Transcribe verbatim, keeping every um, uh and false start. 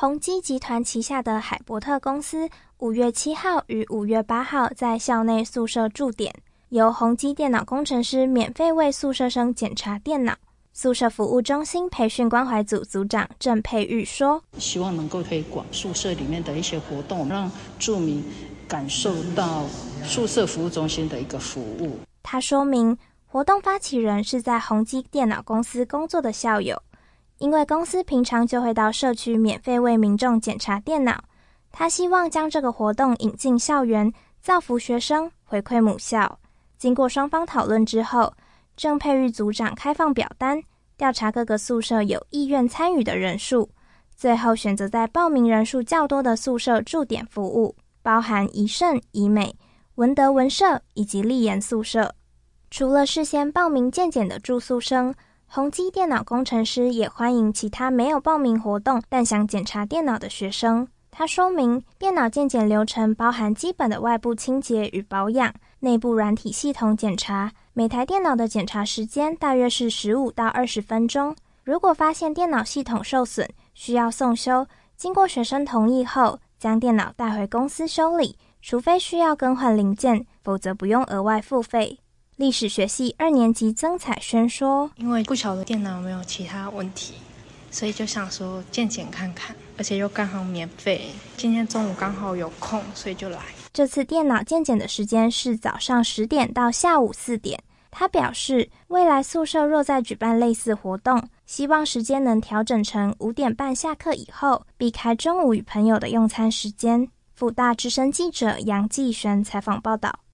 宏基集团旗下的海伯特公司五月七号与五月八号在校内宿舍驻点，由宏基电脑工程师免费为宿舍生检查电脑。宿舍服务中心培训关怀组组长郑佩玉说， 希望能够推广宿舍里面的一些活动，让住民感受到宿舍服务中心的一个服务。 他说明，活动发起人是在宏基电脑公司工作的校友，因为公司平常就会到社区免费为民众检查电脑，他希望将这个活动引进校园，造福学生，回馈母校。经过双方讨论之后，郑佩玉组长开放表单，调查各个宿舍有意愿参与的人数，最后选择在报名人数较多的宿舍驻点服务，包含宜盛、宜美、文德文社以及立研宿舍。除了事先报名健检的住宿生，宏基电脑工程师也欢迎其他没有报名活动但想检查电脑的学生。他说明，电脑健检流程包含基本的外部清洁与保养，内部软体系统检查，每台电脑的检查时间大约是十五到二十分钟。如果发现电脑系统受损，需要送修，经过学生同意后，将电脑带回公司修理，除非需要更换零件，否则不用额外付费。历史学系二年级曾彩萱说， 因为不晓得电脑有没有其他问题，所以就想说健检看看，而且又刚好免费，今天中午刚好有空，所以就来。 这次电脑健检的时间是早上十点到下午四点。他表示，未来宿舍若再举办类似活动，希望时间能调整成五点半下课以后，避开中午与朋友的用餐时间。辅大之声记者杨继璇采访报道。